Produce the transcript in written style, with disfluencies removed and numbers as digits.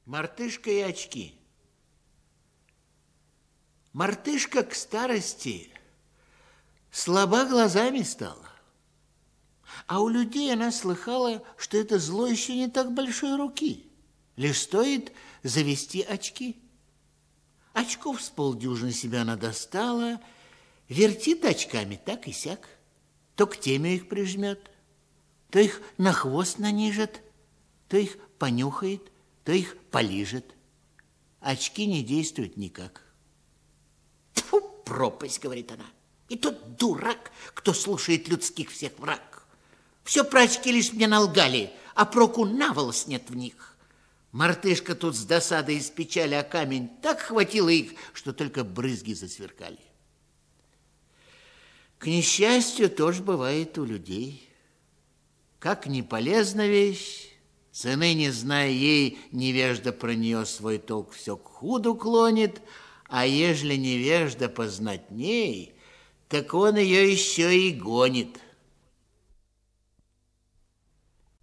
Мартышка и очки. Мартышка к старости слаба глазами стала. А у людей она слыхала, что это зло еще не так большой руки. Лишь стоит завести очки. Очков с полдюжины себя она достала, вертит очками так и сяк. То к теме их прижмет, то их на хвост нанижет, то их понюхает, то их полижет. Очки не действуют никак. Тьфу, пропасть, говорит она. И тот дурак, кто слушает людских всех враг. Все про очки лишь мне налгали, а проку наволос нет в них. Мартышка тут с досадой и с печали о камень так хватило их, что только брызги засверкали. К несчастью, тоже бывает у людей. Как не полезна вещь, цены не зная ей, невежда про нее свой толк все к худу клонит, а ежели невежда познатней, так он ее еще и гонит.